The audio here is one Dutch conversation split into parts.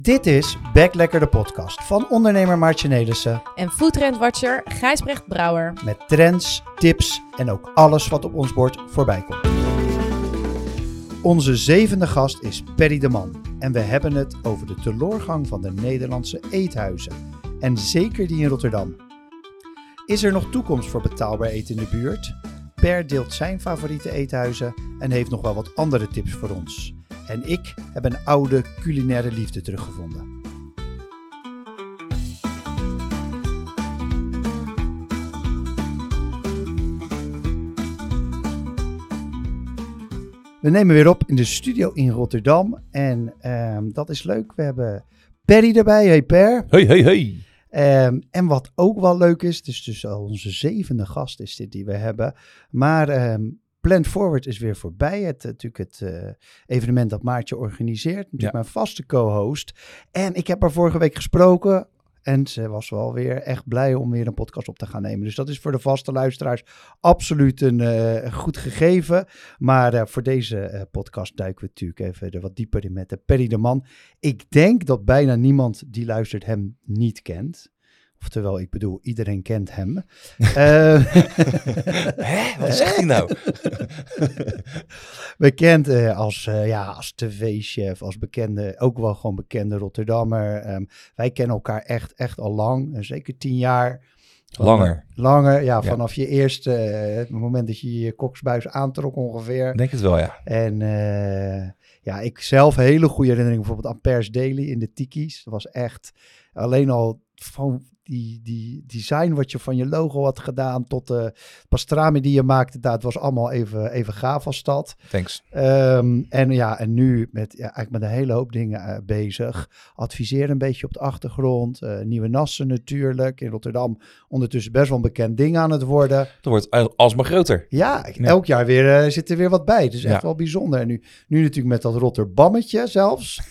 Dit is Back Lekker de podcast van ondernemer Maartje Nelissen. En foodtrendwatcher Gijsbrecht Brouwer. Met trends, tips en ook alles wat op ons bord voorbij komt. Onze zevende gast is Perry de Man. En we hebben het over de teloorgang van de Nederlandse eethuizen. En zeker die in Rotterdam. Is er nog toekomst voor betaalbaar eten in de buurt? Per deelt zijn favoriete eethuizen en heeft nog wel wat andere tips voor ons. En ik heb een oude culinaire liefde teruggevonden. We nemen weer op in de studio in Rotterdam. En dat is leuk. We hebben Perry erbij. Hey Per. Hey. En wat ook wel leuk is, dus onze zevende gast is dit die we hebben. Maar Plant Forward is weer voorbij. Het evenement dat Maartje organiseert. Natuurlijk mijn vaste co-host. En ik heb haar vorige week gesproken. En ze was wel weer echt blij om weer een podcast op te gaan nemen. Dus dat is voor de vaste luisteraars absoluut een goed gegeven. Maar voor deze podcast duiken we natuurlijk even er wat dieper in met de Perry de Man. Ik denk dat bijna niemand die luistert hem niet kent. Oftewel, ik bedoel, iedereen kent hem. Hè? Wat zegt hij nou? Bekend als tv-chef, als bekende, ook wel gewoon bekende Rotterdammer. Wij kennen elkaar echt al lang, zeker 10 jaar. Langer, ja, vanaf je eerste, het moment dat je je koksbuis aantrok ongeveer. Denk het wel, ja. En ik zelf hele goede herinneringen, bijvoorbeeld aan Pers Daily in de Tiki's. Dat was echt alleen al van die design wat je van je logo had gedaan tot de pastrami die je maakte. Dat was allemaal even gaaf als dat. Thanks. En nu eigenlijk met een hele hoop dingen bezig. Adviseren een beetje op de achtergrond. Nieuwe Nassen natuurlijk. In Rotterdam ondertussen best wel een bekend ding aan het worden. Het wordt alsmaar groter. Ja, elk jaar weer zit er weer wat bij. Dus echt wel bijzonder. En nu natuurlijk met dat Rotterdammetje zelfs.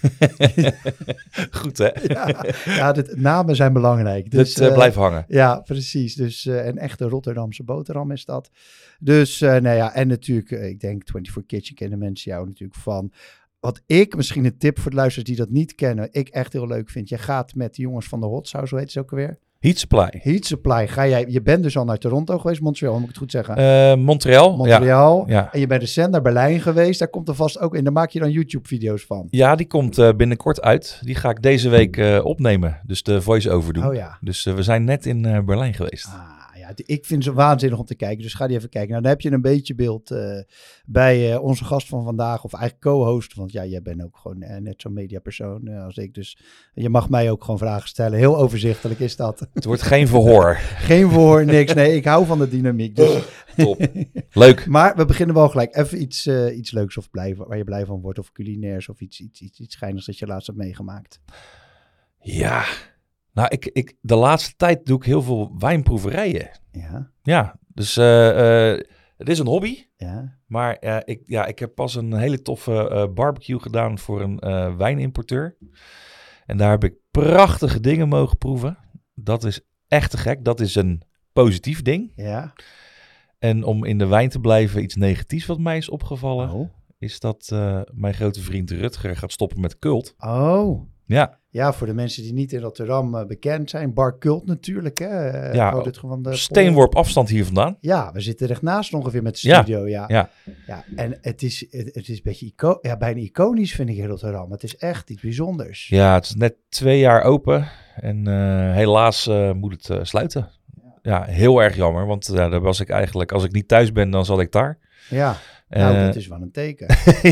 Goed, hè? Namen zijn belangrijk. Dus, blijft hangen. Ja, precies. Dus een echte Rotterdamse boterham is dat. Dus, en natuurlijk, ik denk 24 Kitchen kennen mensen jou natuurlijk van. Wat ik, misschien een tip voor de luisteraars die dat niet kennen, ik echt heel leuk vind. Je gaat met de jongens van de Hot Sauce, hoe heet ze ook alweer? Heat Supply. Je bent dus al naar Toronto geweest, Montreal, moet ik het goed zeggen? Montreal. Ja. En je bent recent naar Berlijn geweest. Daar komt er vast ook in. Daar maak je dan YouTube-video's van. Ja, die komt binnenkort uit. Die ga ik deze week opnemen. Dus de voice-over doen. Oh ja. Dus we zijn net in Berlijn geweest. Ik vind ze waanzinnig om te kijken. Dus ga die even kijken. Nou, dan heb je een beetje beeld bij onze gast van vandaag. Of eigenlijk co-host. Want ja, jij bent ook gewoon net zo'n mediapersoon als ik. Dus je mag mij ook gewoon vragen stellen. Heel overzichtelijk is dat. Het wordt geen verhoor. Geen verhoor, niks. Nee, ik hou van de dynamiek. Dus. Top. Leuk. Maar we beginnen wel gelijk. Even iets leuks of waar je blij van wordt. Of culinairs of iets schijnigs dat je laatst hebt meegemaakt. Ja. Nou, ik de laatste tijd doe ik heel veel wijnproeverijen. Ja, dus het is een hobby. Ja. Maar ik heb pas een hele toffe barbecue gedaan voor een wijnimporteur. En daar heb ik prachtige dingen mogen proeven. Dat is echt te gek. Dat is een positief ding. Ja. En om in de wijn te blijven, iets negatiefs wat mij is opgevallen, is dat mijn grote vriend Rutger gaat stoppen met Cult. Oh. Ja. Ja, voor de mensen die niet in Rotterdam bekend zijn. Bar Cult natuurlijk. Hè? Steenworp afstand hier vandaan. Ja, we zitten er echt naast ongeveer met de studio. Ja. En het is een beetje bijna iconisch vind ik in Rotterdam. Het is echt iets bijzonders. Ja, het is net 2 jaar open. En helaas moet het sluiten. Ja, heel erg jammer. Want daar was ik eigenlijk, als ik niet thuis ben, dan zat ik daar. Ja. Dat is wel een teken.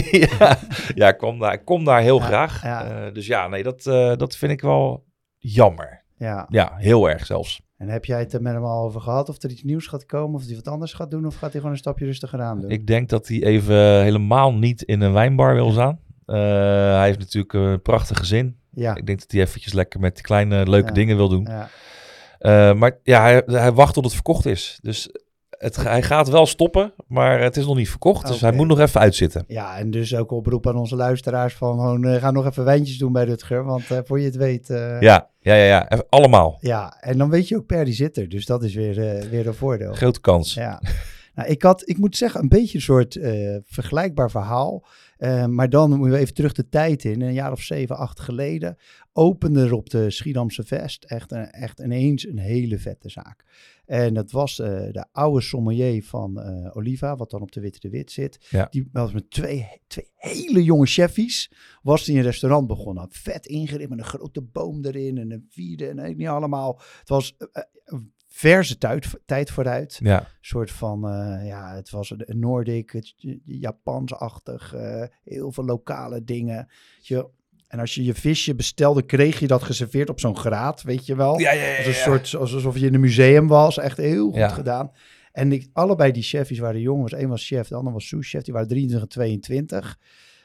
Ik kom daar heel graag. Ja. Dus dat vind ik wel jammer. Ja, heel erg zelfs. En heb jij het er met hem al over gehad of er iets nieuws gaat komen? Of hij wat anders gaat doen? Of gaat hij gewoon een stapje rustiger aan doen? Ik denk dat hij even helemaal niet in een wijnbar wil staan. Hij heeft natuurlijk een prachtig gezin. Ja. Ik denk dat hij eventjes lekker met die kleine leuke dingen wil doen. Ja. Maar ja, hij wacht tot het verkocht is. Dus hij gaat wel stoppen, maar het is nog niet verkocht. Dus hij moet nog even uitzitten. Ja, en dus ook oproep aan onze luisteraars van ga nog even wijntjes doen bij Rutger. Want voor je het weet... Ja, even allemaal. Ja, en dan weet je ook die zit er. Dus dat is weer een voordeel. Grote kans. Ja. Nou, ik moet zeggen, een beetje een soort vergelijkbaar verhaal. Maar dan moeten we even terug de tijd in. Een jaar of 7, 8 geleden. opende er op de Schiedamse Vest echt ineens een hele vette zaak. En dat was de oude sommelier van Oliva, wat dan op de Witte de Wit zit. Ja. Die was met twee hele jonge cheffies, was die een restaurant begonnen. Had vet ingericht met een grote boom erin en een vierde en niet allemaal. Het was verse tijd vooruit. Ja. Een soort van, het was een Noordic, Japans-achtig, heel veel lokale dingen. En als je je visje bestelde, kreeg je dat geserveerd op zo'n graat, weet je wel. Ja. Als een soort, alsof je in een museum was. Echt heel goed gedaan. En allebei die chefs waren jong. Eén was chef, de ander was souschef. Die waren 23 en 22.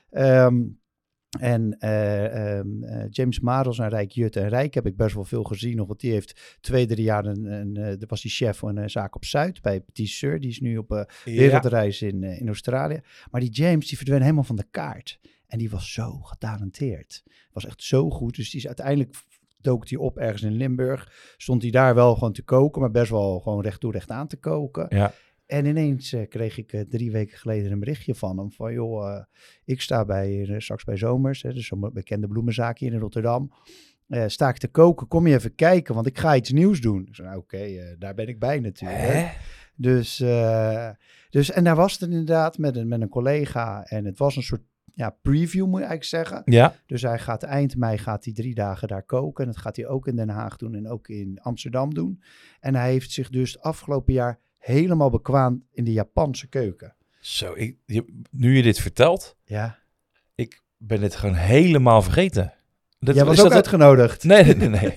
James Maros en Rijk Jut. En Rijk heb ik best wel veel gezien nog. Want die heeft 2-3 jaar was die chef van een zaak op Zuid bij Petit Sur. Die is nu op wereldreis in Australië. Maar die James, die verdween helemaal van de kaart. En die was zo getalenteerd. Was echt zo goed. Dus die is uiteindelijk dook hij op ergens in Limburg. Stond hij daar wel gewoon te koken, maar best wel gewoon recht toe recht aan te koken. Ja. En ineens kreeg ik 3 weken geleden een berichtje van hem. Van joh, ik sta straks bij Zomers. Dus zo'n bekende bloemenzaak hier in Rotterdam. Sta ik te koken, kom je even kijken, want ik ga iets nieuws doen. Ik zei, nou, oké, daar ben ik bij natuurlijk. Dus en daar was het inderdaad met een collega. En het was een soort preview moet je eigenlijk zeggen. Ja. Dus hij gaat eind mei 3 dagen daar koken. En dat gaat hij ook in Den Haag doen en ook in Amsterdam doen. En hij heeft zich dus het afgelopen jaar helemaal bekwaamd in de Japanse keuken. Zo, nu je dit vertelt, ik ben het gewoon helemaal vergeten. Jij was ook uitgenodigd. Nee.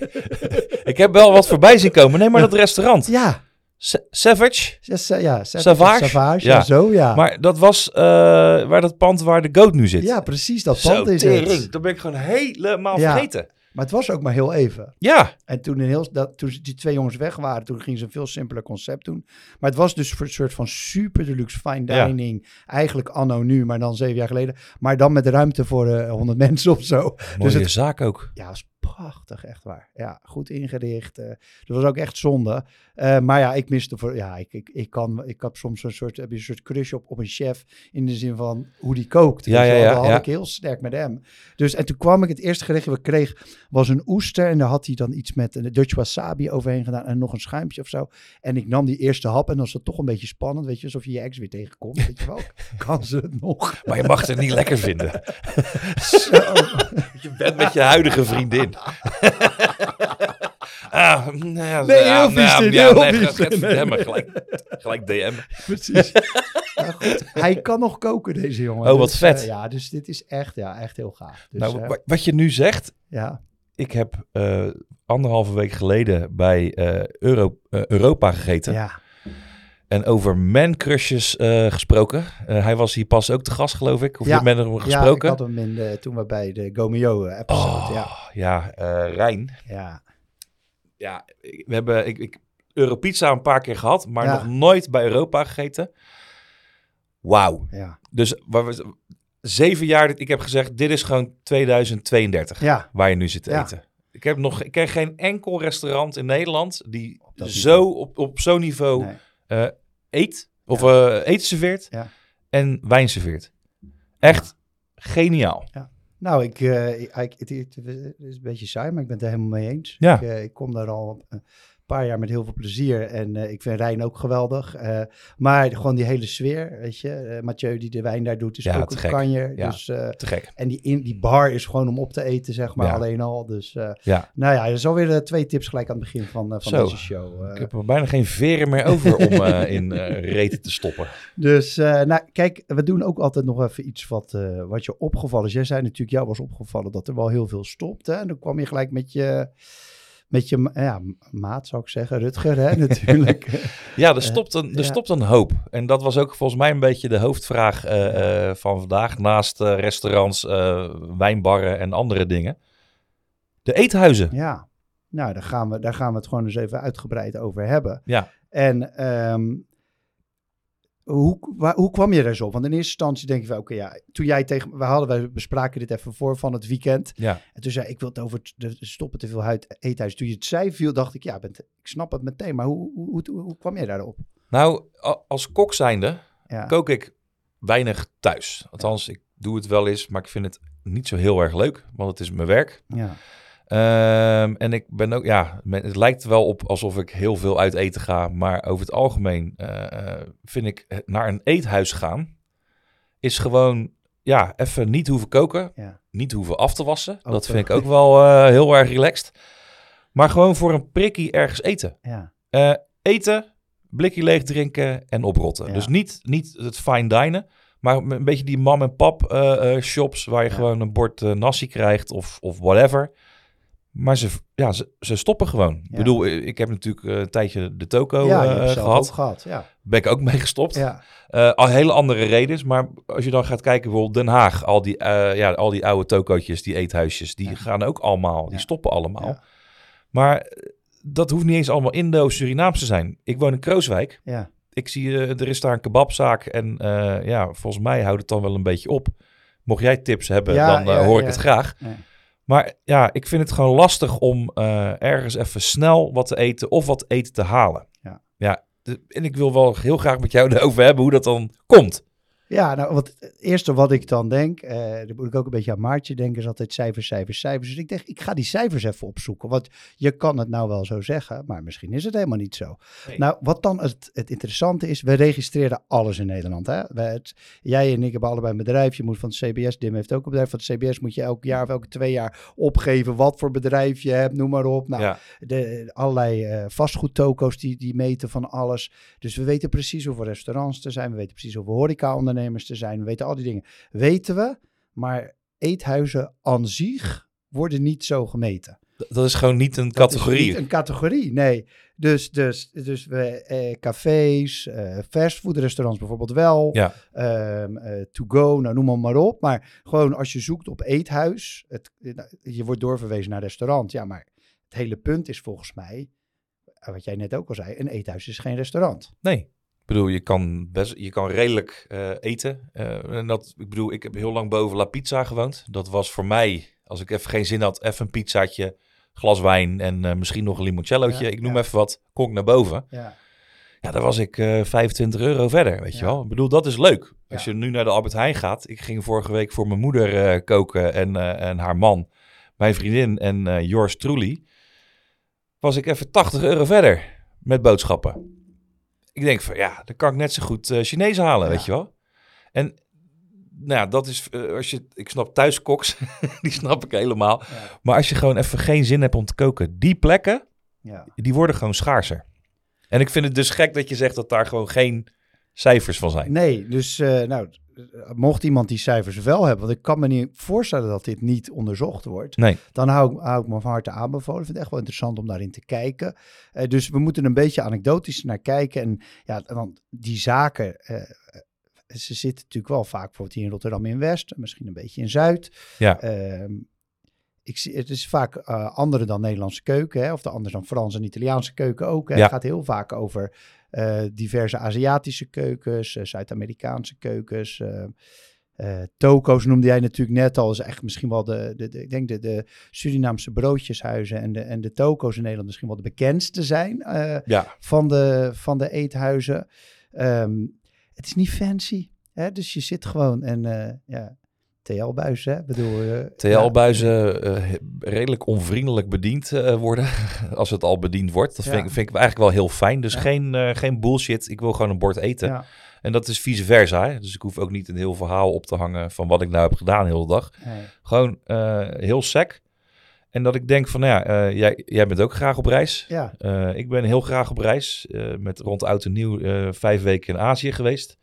Ik heb wel wat voorbij zien komen. Nee, maar dat restaurant. Ja. Savage? Savage. Ja. Maar dat was waar dat pand waar de goat nu zit. Ja, precies. Dat pand is het. Dat ben ik gewoon helemaal vergeten. Maar het was ook maar heel even. Ja. En toen die 2 jongens weg waren, toen gingen ze een veel simpeler concept doen. Maar het was dus voor een soort van super deluxe fine dining. Ja. Eigenlijk anno nu, maar dan 7 jaar geleden. Maar dan met ruimte voor 100 mensen of zo. Mooie dus zaak ook. Ja, was prachtig, echt waar. Ja, goed ingericht. Dat was ook echt zonde. Maar ja, ik miste voor. Ja, ik heb soms een soort crush op een chef in de zin van hoe die kookt. Dat had ik heel sterk met hem. Dus en toen kwam ik het eerste gerecht wat ik kreeg was een oester en daar had hij dan iets met een Dutch wasabi overheen gedaan en nog een schuimpje of zo. En ik nam die eerste hap en dan was het toch een beetje spannend, weet je, alsof je ex weer tegenkomt. Weet je wel, kan ze het nog? Maar je mag het niet lekker vinden. Zo. Je bent met je huidige vriendin. Gelijk DM. Precies. Ja, goed. Hij kan nog koken, deze jongen. Oh, wat vet. Dus dit is echt heel gaaf. Dus, nou, wat je nu zegt. Ja. Ik heb 1,5 week geleden bij Europa gegeten. Ja. En over man-crushes gesproken. Hij was hier pas ook te gast, geloof ik. Of je hebt met hem gesproken? Ja, ik had hem toen we bij de Gomeo-episode. Rijn. Ja. Ja, we hebben Europizza een paar keer gehad, maar nog nooit bij Europa gegeten. Wauw. Ja. Dus 7 jaar, ik heb gezegd, dit is gewoon 2032 waar je nu zit te eten. Ik ken geen enkel restaurant in Nederland die op zo'n niveau eet. Of eten serveert en wijn serveert. Echt geniaal. Ja. Nou, het is een beetje saai, maar ik ben het er helemaal mee eens. Ja. Ik kom daar al een paar jaar met heel veel plezier en ik vind Rijn ook geweldig. Maar gewoon die hele sfeer, weet je. Mathieu die de wijn daar doet, is ook een kanjer. Ja, dus, te gek. En die bar is gewoon om op te eten, zeg maar, alleen al. Dus nou ja, er is alweer 2 tips gelijk aan het begin van deze show. Ik heb er bijna geen veren meer over om in reten te stoppen. Dus, nou, kijk, we doen ook altijd nog even iets wat je opgevallen is. Jij zei natuurlijk, jou was opgevallen dat er wel heel veel stopt. Hè? En dan kwam je gelijk met je maat, zou ik zeggen, Rutger, hè, natuurlijk. Ja, er stopt een hoop. En dat was ook volgens mij een beetje de hoofdvraag van vandaag. Naast restaurants, wijnbarren en andere dingen. De eethuizen. Ja, nou, daar gaan we het gewoon eens even uitgebreid over hebben. Ja. En hoe kwam je daar zo? Want in eerste instantie denk je van, toen jij wij bespraken dit even voor van het weekend. Ja. En toen zei ik wil het over stoppen te veel eethuis. Toen je het zei, dacht ik, ik snap het meteen. Maar hoe kwam je daarop? Nou, als kok zijnde kook ik weinig thuis. Althans, ik doe het wel eens, maar ik vind het niet zo heel erg leuk, want het is mijn werk. Ja. En ik ben ook, het lijkt wel op alsof ik heel veel uit eten ga. Maar over het algemeen vind ik naar een eethuis gaan is gewoon, even niet hoeven koken. Ja. Niet hoeven af te wassen. Ook dat wel. vind ik ook wel heel erg relaxed. Maar gewoon voor een prikkie ergens eten. Ja. Eten, blikje leeg drinken en oprotten. Ja. Dus niet het fine dinen. Maar een beetje die mam en pap shops waar je gewoon een bord nasi krijgt of whatever. Maar ze stoppen gewoon. Ja. Ik bedoel, ik heb natuurlijk een tijdje de toko Ja, je hebt zelf gehad. ook gehad. Ja. Ben ik ook mee gestopt. Ja. Al hele andere redenen. Maar als je dan gaat kijken, bijvoorbeeld Den Haag. Al die oude tokootjes, die eethuisjes, die gaan ook allemaal. Die stoppen allemaal. Ja. Maar dat hoeft niet eens allemaal Indo-Surinaams te zijn. Ik woon in Krooswijk. Ja. Ik zie, er is daar een kebabzaak. En volgens mij houdt het dan wel een beetje op. Mocht jij tips hebben, dan hoor ik het graag. Ja. Maar ik vind het gewoon lastig om ergens even snel wat te eten of wat eten te halen. En ik wil wel heel graag met jou erover hebben hoe dat dan komt. Ja, nou, het eerste wat ik dan denk, daar moet ik ook een beetje aan Maartje denken, is altijd cijfers. Dus ik denk, ik ga die cijfers even opzoeken. Want je kan het nou wel zo zeggen, maar misschien is het helemaal niet zo. Nee. Nou, wat dan het interessante is, we registreren alles in Nederland. Hè? Jij en ik hebben allebei een bedrijf. Je moet van het CBS, Dim heeft ook een bedrijf. Van het CBS moet je elk jaar of elke 2 jaar opgeven wat voor bedrijf je hebt, noem maar op. Nou, allerlei vastgoedtoko's die meten van alles. Dus we weten precies hoeveel restaurants er zijn. We weten precies hoeveel horeca-ondernemers te zijn. We weten al die dingen. Weten we, maar eethuizen aan zich worden niet zo gemeten. Dat is gewoon niet een categorie. Dat is niet een categorie, nee. Dus we cafés, fastfoodrestaurants bijvoorbeeld wel. Ja. To go, nou noem maar op. Maar gewoon als je zoekt op eethuis, je wordt doorverwezen naar restaurant. Ja, maar het hele punt is volgens mij, wat jij net ook al zei, een eethuis is geen restaurant. Nee. Ik bedoel, je kan redelijk eten. Ik heb heel lang boven La Pizza gewoond. Dat was voor mij, als ik even geen zin had, even een pizzaatje, glas wijn en misschien nog een limoncellootje. Ja, ik noem even wat, kon ik naar boven. Ja. Ja, daar was ik €25 verder, weet je wel. Ik bedoel, dat is leuk. Als je nu naar de Albert Heijn gaat. Ik ging vorige week voor mijn moeder koken en haar man, mijn vriendin en yours truly. Was ik even €80 verder met boodschappen. Ik denk van, dan kan ik net zo goed Chinees halen, weet je wel. En dat is, ik snap thuiskoks, die snap ik helemaal. Ja. Maar als je gewoon even geen zin hebt om te koken, die plekken, die worden gewoon schaarser. En ik vind het dus gek dat je zegt dat daar gewoon geen cijfers van zijn. Nee, dus mocht iemand die cijfers wel hebben, want ik kan me niet voorstellen dat dit niet onderzocht wordt, dan hou ik me van harte aanbevolen. Ik vind het echt wel interessant om daarin te kijken. Dus we moeten een beetje anekdotisch naar kijken. En want die zaken, ze zitten natuurlijk wel vaak bijvoorbeeld hier in Rotterdam in West, misschien een beetje in Zuid. Ja. Het is vaak andere dan Nederlandse keuken, hè, of anders dan Franse en Italiaanse keuken ook. Hè. Ja. Het gaat heel vaak over diverse Aziatische keukens, Zuid-Amerikaanse keukens. Toko's noemde jij natuurlijk net al. Is echt misschien wel ik denk de Surinaamse broodjeshuizen en de toko's in Nederland misschien wel de bekendste zijn van de eethuizen. Het is niet fancy, hè? Dus je zit gewoon en TL-buizen, hè? TL-buizen redelijk onvriendelijk bediend worden, als het al bediend wordt. Dat vind ik eigenlijk wel heel fijn. Dus geen bullshit, ik wil gewoon een bord eten. Ja. En dat is vice versa. Hè? Dus ik hoef ook niet een heel verhaal op te hangen van wat ik nou heb gedaan de hele dag. Nee. Gewoon heel sec. En dat ik denk van, jij bent ook graag op reis. Ja. Ik ben heel graag op reis. Met rond oud en nieuw 5 weken in Azië geweest.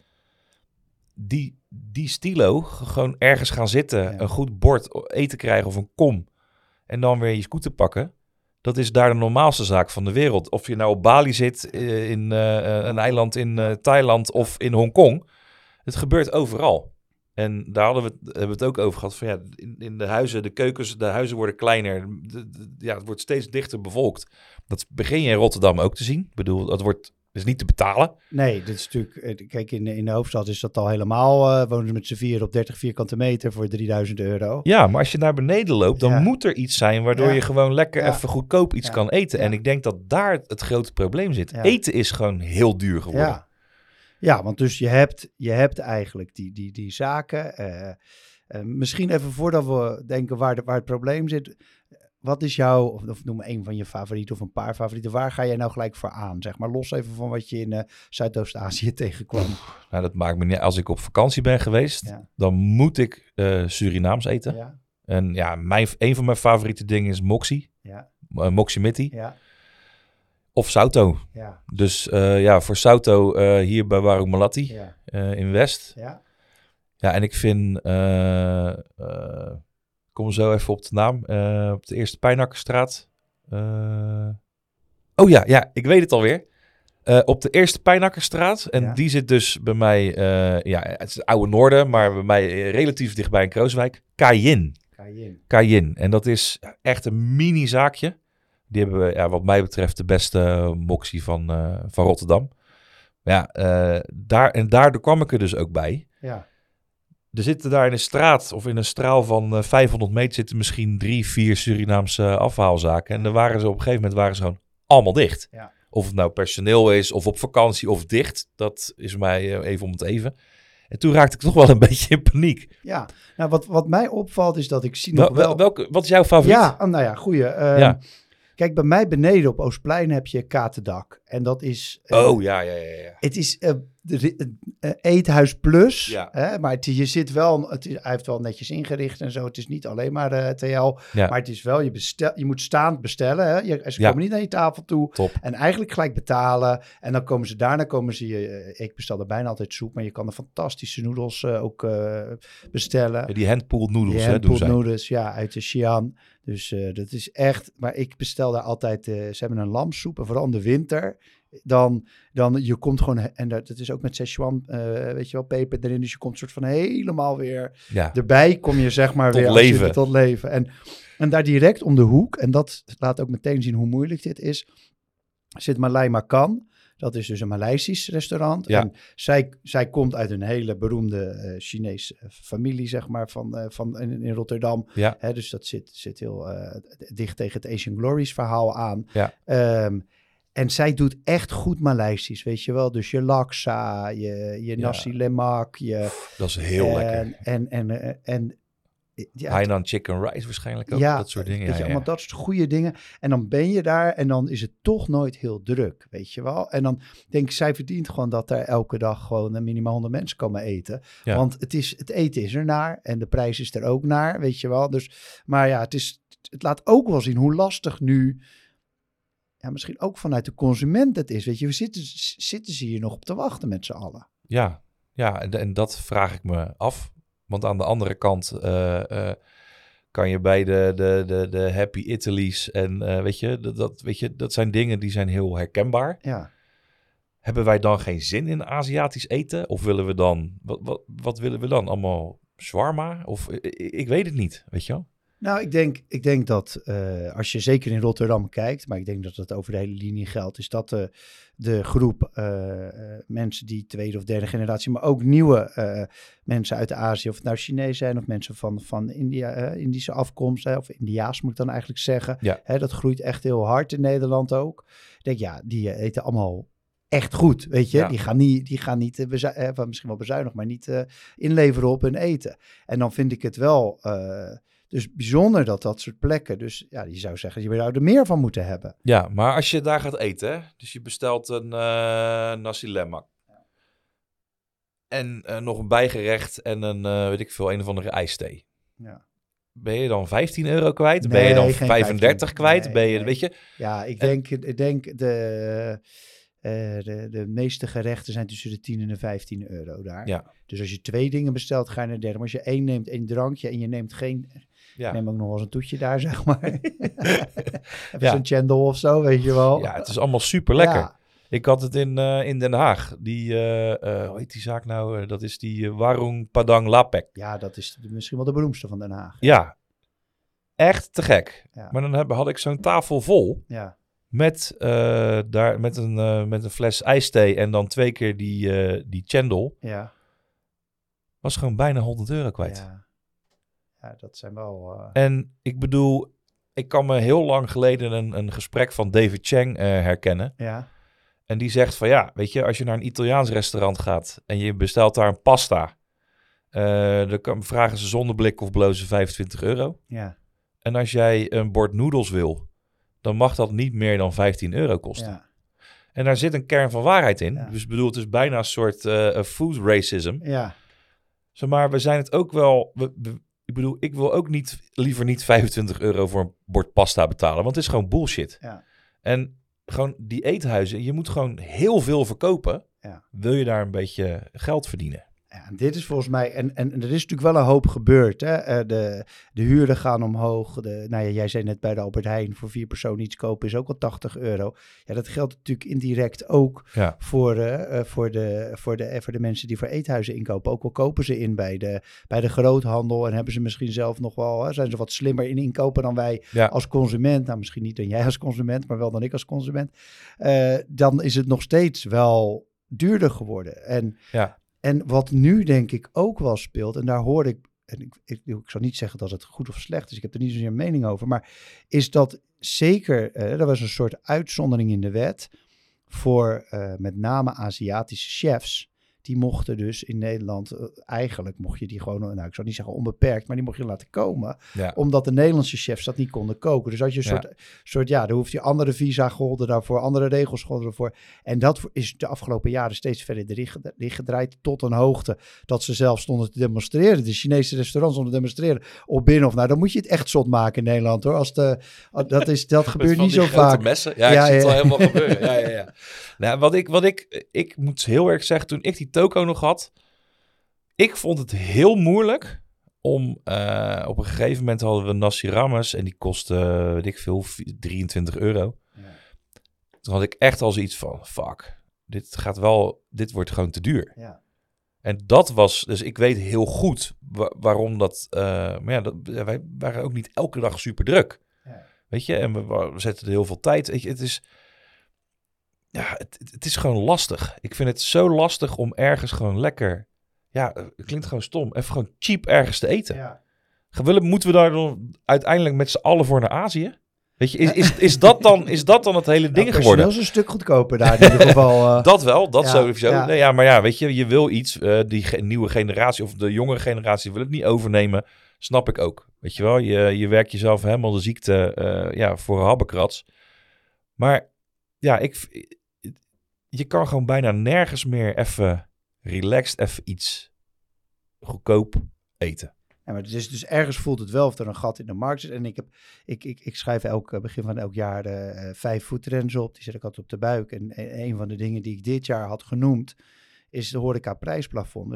Die stilo, gewoon ergens gaan zitten, een goed bord eten krijgen of een kom en dan weer je scooter pakken, dat is daar de normaalste zaak van de wereld. Of je nou op Bali zit, in een eiland in Thailand of in Hongkong, het gebeurt overal. En daar hebben we het ook over gehad van in de huizen, de huizen worden kleiner, het wordt steeds dichter bevolkt. Dat begin je in Rotterdam ook te zien. Ik bedoel, dat is niet te betalen. Nee, dit is natuurlijk... Kijk, in de hoofdstad is dat al helemaal... wonen ze met z'n 4 op 30 vierkante meter voor €3.000. Ja, maar als je naar beneden loopt, dan moet er iets zijn waardoor je gewoon lekker even goedkoop iets kan eten. Ja. En ik denk dat daar het grote probleem zit. Ja. Eten is gewoon heel duur geworden. Ja, want dus je hebt eigenlijk die zaken. Misschien even voordat we denken waar het probleem zit... wat is jouw, of noem een van je favorieten of een paar favorieten. Waar ga jij nou gelijk voor aan? Zeg maar los even van wat je in Zuidoost-Azië tegenkwam. Nou, dat maakt me niet. Als ik op vakantie ben geweest, Ja. dan moet ik Surinaams eten. Ja, En ja, een van mijn favoriete dingen is moxie. ja, Moxie Mitti. ja, Of Sauto. ja, Dus voor Sauto hier bij Warung Malati ja, in West. ja. Ja, en ik vind... kom zo even op de naam. Op de Eerste Pijnakkerstraat. Ik weet het alweer. Op de Eerste Pijnakkerstraat. En Ja. die zit dus bij mij... het is het oude Noorden, maar bij mij relatief dichtbij in Krooswijk. Cayenne. En dat is echt een mini-zaakje. Die hebben we, wat mij betreft, de beste moxie van Rotterdam. Ja, daardoor kwam ik er dus ook bij. Ja, Er zitten daar in een straat of in een straal van 500 meter zitten misschien 3-4 Surinaamse afhaalzaken. En op een gegeven moment waren ze gewoon allemaal dicht. Ja. Of het nou personeel is of op vakantie of dicht. Dat is mij even om het even. En toen raakte ik toch wel een beetje in paniek. ja. Nou, wat mij opvalt is dat ik zie nog wel... Wat is jouw favoriet? Ja, nou ja, goeie. Ja. Kijk, bij mij beneden op Oostplein heb je Katendak. En dat is... Ja. Het is Eethuis Plus, Ja. hè, maar je zit wel... hij heeft wel netjes ingericht en zo. Het is niet alleen maar TL. Ja. Maar het is wel, je moet staand bestellen. Hè. Ze Ja. komen niet naar je tafel toe. Top. En eigenlijk gelijk betalen. En dan komen ze daarna, ik bestel er bijna altijd soep, maar je kan er fantastische noedels ook bestellen. Die handpooled noodles, Die hè, doen handpooled zij. noedels, ja, uit de Xi'an. Dus dat is echt... Maar ik bestel daar altijd... ze hebben een lamssoep, en vooral in de winter. Dan je komt gewoon... En dat is ook met Szechuan, weet je wel, peper erin. Dus je komt soort van helemaal weer... Ja. Erbij kom je zeg maar Tot weer... als je- leven. Tot leven. En daar direct om de hoek, en dat laat ook meteen zien hoe moeilijk dit is, zit Malai Makan. Dat is dus een Maleisisch restaurant. Ja. En zij komt uit een hele beroemde Chinese familie, zeg maar, in Rotterdam. Ja. Hè, dus dat zit heel dicht tegen het Asian Glories verhaal aan. Ja. En zij doet echt goed Maleisisch, weet je wel. Dus je laksa, je nasi lemak. Dat is heel lekker. En ja, Hainan chicken rice waarschijnlijk ook. ja, Dat soort dingen. weet je, Ja. allemaal dat soort goede dingen. En dan ben je daar en dan is het toch nooit heel druk, weet je wel. En dan denk ik, zij verdient gewoon dat er elke dag gewoon minimaal 100 mensen komen eten. Ja. Want het eten is er naar en de prijs is er ook naar, weet je wel. Dus, maar ja, het laat ook wel zien hoe lastig nu, ja, misschien ook vanuit de consument het is. Weet je, we zitten ze hier nog op te wachten met z'n allen. Ja, en dat vraag ik me af. Want aan de andere kant kan je bij de Happy Italy's en weet je, dat zijn dingen die zijn heel herkenbaar. Ja. Hebben wij dan geen zin in Aziatisch eten? Of willen we dan, wat willen we dan? Allemaal shawarma? Of ik weet het niet, weet je wel? Nou, ik denk dat als je zeker in Rotterdam kijkt, maar ik denk dat dat over de hele linie geldt, is dat de groep mensen die tweede of derde generatie, maar ook nieuwe mensen uit Azië, of het nou Chinees zijn of mensen van India, Indische afkomst, of Indiaas moet ik dan eigenlijk zeggen. Ja. Hè, dat groeit echt heel hard in Nederland ook. Ik denk, ja, die eten allemaal echt goed, weet je. Ja. Die gaan niet misschien wel bezuinigen, maar niet inleveren op hun eten. En dan vind ik het wel... Dus bijzonder dat soort plekken. Dus ja, je zou zeggen, je zou er meer van moeten hebben. Ja, maar als je daar gaat eten, hè, dus je bestelt een nasi lemak. En nog een bijgerecht en een of andere ijsthee. Ja. Ben je dan €15 kwijt? Nee, Ben je dan geen 35 kwijt? Nee, Ben je, nee. weet je? Ja, ik denk de meeste gerechten zijn tussen de 10 en de €15 daar. Ja. Dus als je 2 dingen bestelt, ga je naar de derde. Maar als je 1 neemt, 1 drankje en je neemt geen... Ja. Neem ook nog wel eens een toetje daar, zeg maar. Even Ja. zo'n chendol of zo, weet je wel. Ja, het is allemaal super lekker. Ja. Ik had het in Den Haag. Die, hoe heet die zaak nou? Dat is die Warung Padang Lapek. Ja, dat is misschien wel de beroemdste van Den Haag. Ja, echt te gek. Ja. Maar dan had ik zo'n tafel vol Ja, met een fles ijsthee en dan 2 keer die chendol. ja. Was gewoon bijna €100 kwijt. Ja, dat zijn wel... En ik bedoel, ik kan me heel lang geleden een gesprek van David Chang herkennen. Ja, En die zegt van ja, weet je, als je naar een Italiaans restaurant gaat en je bestelt daar een pasta. Dan vragen ze zonder blik of blozen €25. ja. En als jij een bord noedels wil, dan mag dat niet meer dan €15 kosten. Ja. En daar zit een kern van waarheid in. Ja. Dus ik bedoel, het is bijna een soort food racism. Ja. Zeg maar, we zijn het ook wel... Ik bedoel, ik wil ook liever niet €25 voor een bord pasta betalen. Want het is gewoon bullshit. Ja. En gewoon die eethuizen, je moet gewoon heel veel verkopen. Ja. Wil je daar een beetje geld verdienen? Ja, en dit is volgens mij, en er is natuurlijk wel een hoop gebeurd. Hè? De huren gaan omhoog. Jij zei net bij de Albert Heijn, voor 4 personen iets kopen is ook wel €80. Ja, dat geldt natuurlijk indirect ook voor de mensen die voor eethuizen inkopen. Ook al kopen ze in bij de groothandel en hebben ze misschien zelf nog wel, zijn ze wat slimmer in inkopen dan wij als consument. Nou, misschien niet dan jij als consument, maar wel dan ik als consument. Dan is het nog steeds wel duurder geworden. En wat nu denk ik ook wel speelt, en daar hoor ik, en ik zal niet zeggen dat het goed of slecht is, ik heb er niet zozeer een mening over, maar is dat zeker, er was een soort uitzondering in de wet voor met name Aziatische chefs. Die mochten dus in Nederland, eigenlijk mocht je die gewoon, nou ik zou niet zeggen onbeperkt, maar die mocht je laten komen. Ja. Omdat de Nederlandse chefs dat niet konden koken. Dus als je een soort dan hoeft je andere visa golden daarvoor, andere regels golden daarvoor. En dat is de afgelopen jaren steeds verder dichtgedraaid tot een hoogte dat ze zelf stonden te demonstreren. De Chinese restaurants stonden te demonstreren op Binnenhof. Nou, dan moet je het echt zot maken in Nederland hoor. Dat gebeurt niet zo vaak. Messen. Ja, ik zie het al helemaal gebeuren. Ja. Nou, wat ik moet heel erg zeggen, toen ik die toko nog had, ik vond het heel moeilijk om, op een gegeven moment hadden we nasi rames en die kostte, weet ik veel, €23. Ja. Toen had ik echt al zoiets van, fuck, dit wordt gewoon te duur. Ja. En dat was, dus ik weet heel goed waarom dat, wij waren ook niet elke dag super druk. Ja. Weet je, en we zetten er heel veel tijd. Weet je, het is... Ja, het is gewoon lastig. Ik vind het zo lastig om ergens gewoon lekker... Ja, het klinkt gewoon stom. Even gewoon cheap ergens te eten. Ja. Moeten we daar dan uiteindelijk met z'n allen voor naar Azië? Weet je, is dat dan het hele ding geworden? Dat is een stuk goedkoper daar in ieder geval. Dat wel, dat sowieso. Ja. Nee, maar ja, weet je wil iets. Die nieuwe generatie of de jongere generatie wil het niet overnemen. Snap ik ook. Weet je wel, je werkt jezelf helemaal de ziekte voor een habbekrats. Maar ja, je kan gewoon bijna nergens meer even relaxed, even iets goedkoop eten. Ja, maar dus ergens voelt het wel of er een gat in de markt is. En ik schrijf begin van elk jaar 5 foodtrends op. Die zet ik altijd op de buik. En een van de dingen die ik dit jaar had genoemd is de horeca prijsplafond.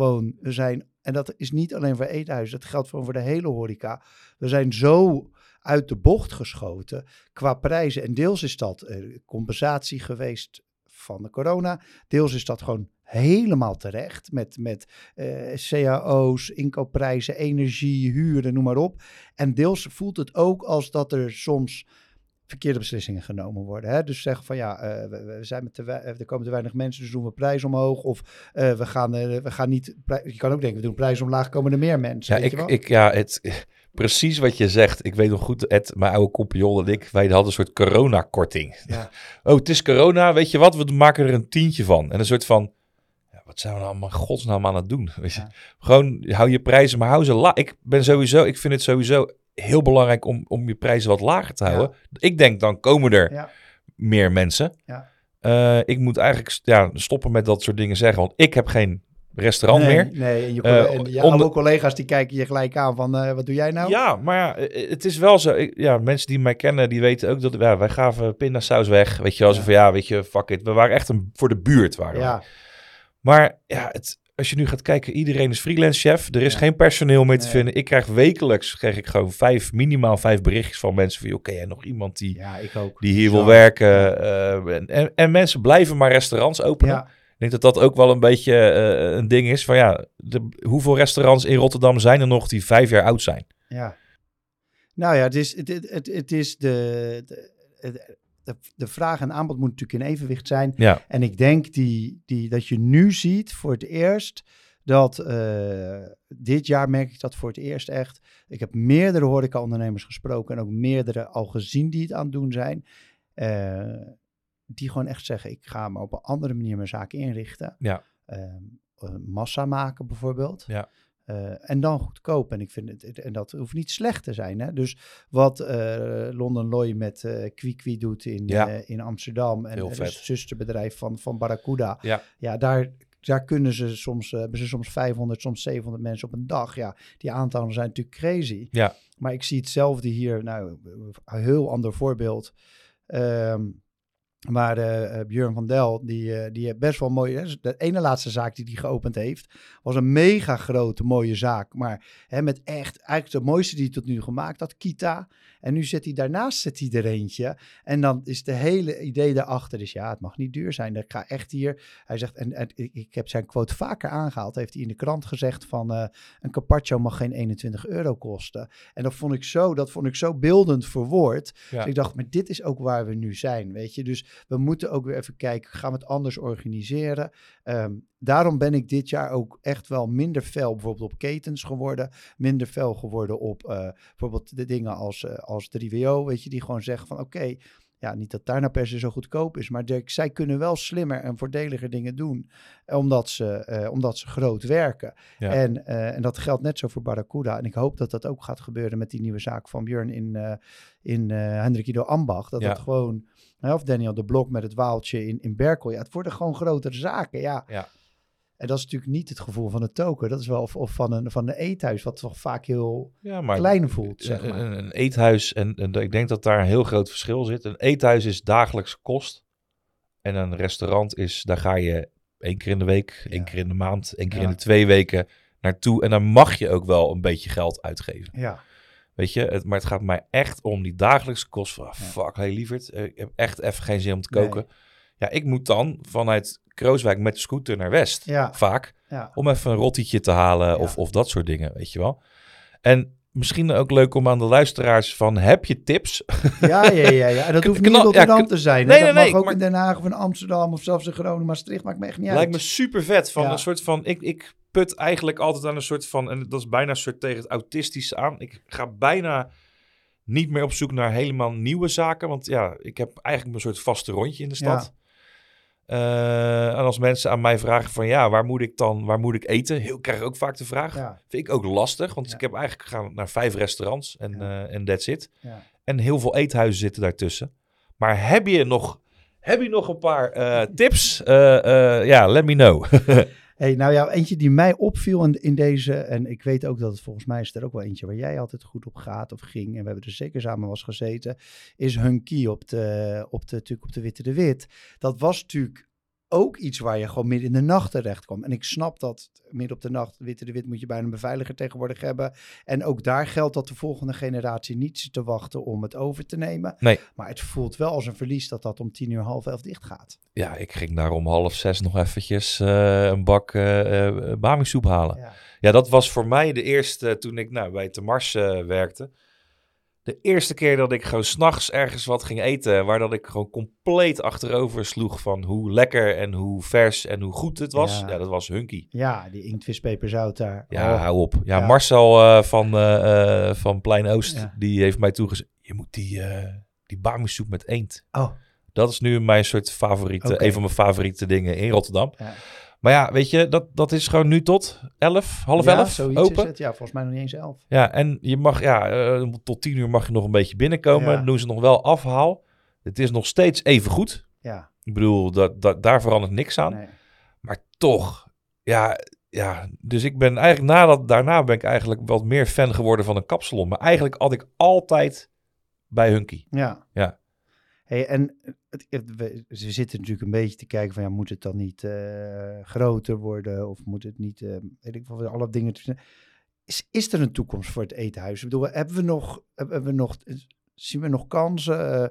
En dat is niet alleen voor eethuizen, dat geldt voor de hele horeca. We zijn zo uit de bocht geschoten qua prijzen. En deels is dat compensatie geweest van de corona. Deels is dat gewoon helemaal terecht met cao's, inkoopprijzen, energie, huren, noem maar op. En deels voelt het ook als dat er soms verkeerde beslissingen genomen worden. Hè? Dus zeggen van we zijn er komen te weinig mensen, dus doen we prijs omhoog. Of we gaan niet... Je kan ook denken, we doen prijs omlaag, komen er meer mensen. Ja, precies wat je zegt. Ik weet nog goed, mijn oude compagnon en wij hadden een soort coronakorting. Ja. Oh, het is corona, weet je wat? We maken er een tientje van. En een soort van, wat zijn we nou allemaal godsnaam aan het doen? Weet je? Ja. Gewoon, hou je prijzen, maar hou ze laag. Ik vind het sowieso heel belangrijk om je prijzen wat lager te houden. Ja. Ik denk, dan komen er meer mensen. Ja. Ik moet eigenlijk stoppen met dat soort dingen zeggen, want ik heb geen restaurant meer. Nee, en je oude collega's die kijken je gelijk aan van, wat doe jij nou? Ja, maar het is wel zo. Mensen die mij kennen, die weten ook dat wij gaven pindasaus weg. Weet je wel, van weet je, fuck it. We waren echt voor de buurt. Waren we. Maar als je nu gaat kijken, iedereen is freelance chef. Er is geen personeel meer te vinden. Ik krijg wekelijks gewoon minimaal 5 berichtjes van mensen van, oké, en nog iemand die hier wil werken. En mensen blijven maar restaurants openen. Ja. Ik denk dat dat ook wel een beetje een ding is van hoeveel restaurants in Rotterdam zijn er nog die 5 jaar oud zijn? Ja. Nou ja, het is de vraag en aanbod moet natuurlijk in evenwicht zijn. Ja. En ik denk dat je nu ziet voor het eerst dat dit jaar merk ik dat voor het eerst echt. Ik heb meerdere horeca-ondernemers gesproken en ook meerdere al gezien die het aan het doen zijn. Die gewoon echt zeggen, ik ga me op een andere manier mijn zaken inrichten. Ja. Massa maken bijvoorbeeld. Ja. En dan goedkoop. En ik vind het, en dat hoeft niet slecht te zijn. Hè? Dus wat London Loy met Kwikwi doet in Amsterdam. En het zusterbedrijf van Barracuda. Ja, daar kunnen ze soms, hebben ze soms 500, soms 700 mensen op een dag. Ja, die aantallen zijn natuurlijk crazy. Ja. Maar ik zie hetzelfde hier. Nou, een heel ander voorbeeld. Maar Björn van Del, die heeft best wel mooi... Hè, de ene laatste zaak die hij geopend heeft, was een mega grote, mooie zaak. Maar met echt, eigenlijk de mooiste die hij tot nu gemaakt had, Kita. En nu daarnaast zit hij er eentje. En dan is de hele idee daarachter. Dus ja, het mag niet duur zijn. Ik ga echt hier... Hij zegt, en ik heb zijn quote vaker aangehaald. Heeft hij in de krant gezegd van... een carpaccio mag geen €21 kosten. En dat vond ik zo beeldend verwoord. Ja. Dus ik dacht, maar dit is ook waar we nu zijn, weet je. Dus we moeten ook weer even kijken, gaan we het anders organiseren? Daarom ben ik dit jaar ook echt wel minder fel bijvoorbeeld op ketens geworden. Minder fel geworden op bijvoorbeeld de dingen als 3WO, weet je, die gewoon zeggen van oké, ja, niet dat daar nou per se zo goedkoop is, maar zij kunnen wel slimmer en voordeliger dingen doen, omdat ze groot werken. Ja. En dat geldt net zo voor Barracuda. En ik hoop dat dat ook gaat gebeuren met die nieuwe zaak van Björn in Hendrik Ido Ambach. Dat gewoon, of Daniel de Blok met het Waaltje in Berkel. Ja, het worden gewoon grotere zaken, ja. En dat is natuurlijk niet het gevoel van een token. Dat is wel of van een eethuis, wat toch vaak heel klein voelt. Zeg maar. Een eethuis, en ik denk dat daar een heel groot verschil zit. Een eethuis is dagelijks kost. En een restaurant is, daar ga je 1 keer in de week, 1 keer in de maand, 1 keer in de 2 weken naartoe. En dan mag je ook wel een beetje geld uitgeven. Ja. Weet je, maar het gaat mij echt om die dagelijkse kost. Van, fuck, hey lieverd, ik heb echt even geen zin om te koken. Nee. Ja, ik moet dan vanuit Krooswijk met de scooter naar West, vaak, om even een rottietje te halen of dat soort dingen, weet je wel. En misschien ook leuk om aan de luisteraars van, heb je tips? Ja. En dat hoeft niet in Rotterdam te zijn. Nee, dat mag ook in Den Haag of in Amsterdam of zelfs in Groningen, Maastricht, maakt me echt niet uit. Lijkt me super vet, van een soort van, ik put eigenlijk altijd aan een soort van, en dat is bijna een soort tegen het autistische aan. Ik ga bijna niet meer op zoek naar helemaal nieuwe zaken, want ja, ik heb eigenlijk een soort vaste rondje in de stad. Ja. En als mensen aan mij vragen van waar moet ik eten? Krijg ik ook vaak de vraag. Ja. Vind ik ook lastig, want ik heb eigenlijk gegaan naar 5 restaurants en that's it. Ja. En heel veel eethuizen zitten daartussen. Maar heb je nog een paar tips? Let me know. Hey, nou ja, eentje die mij opviel in deze, en ik weet ook dat het volgens mij is er ook wel eentje waar jij altijd goed op gaat of ging, en we hebben er zeker samen wel eens gezeten, is Hunky op de Witte de Wit. Dat was natuurlijk ook iets waar je gewoon midden in de nacht terecht kwam. En ik snap dat midden op de nacht, Witte de Wit moet je bijna een beveiliger tegenwoordig hebben. En ook daar geldt dat de volgende generatie niet zit te wachten om het over te nemen. Nee. Maar het voelt wel als een verlies dat om 10:00, 10:30 dicht gaat. Ja, ik ging daar om 5:30 nog eventjes een bak bamisoep halen. Ja, dat was voor mij de eerste, toen ik bij Te Mars werkte. De eerste keer dat ik gewoon 's nachts ergens wat ging eten, waar dat ik gewoon compleet achterover sloeg van hoe lekker en hoe vers en hoe goed het was. Ja, dat was Hunky. Ja, die inktvispeperzout daar. Ja, hou op. Ja, Marcel van Plein Oost, die heeft mij toegezegd, je moet die bamisoep met eend. Oh. Dat is nu mijn soort favoriete, een van mijn favoriete dingen in Rotterdam. Ja. Maar ja, weet je, dat is gewoon nu tot 11, half 11 zoiets open. Is het. Ja, volgens mij nog niet eens 11. Ja, en je mag, tot 10:00 mag je nog een beetje binnenkomen. Dan doen ze nog wel afhaal. Het is nog steeds even goed. Ja. Ik bedoel, daar verandert niks aan. Nee. Maar toch, dus ik ben eigenlijk, daarna ben ik eigenlijk wat meer fan geworden van een kapsalon. Maar eigenlijk had ik altijd bij Hunky. Ja. Hey, en ze zitten natuurlijk een beetje te kijken van, moet het dan niet groter worden? Of moet het niet, weet ik wel, alle dingen. Is er een toekomst voor het eethuis? Ik bedoel, zien we nog kansen?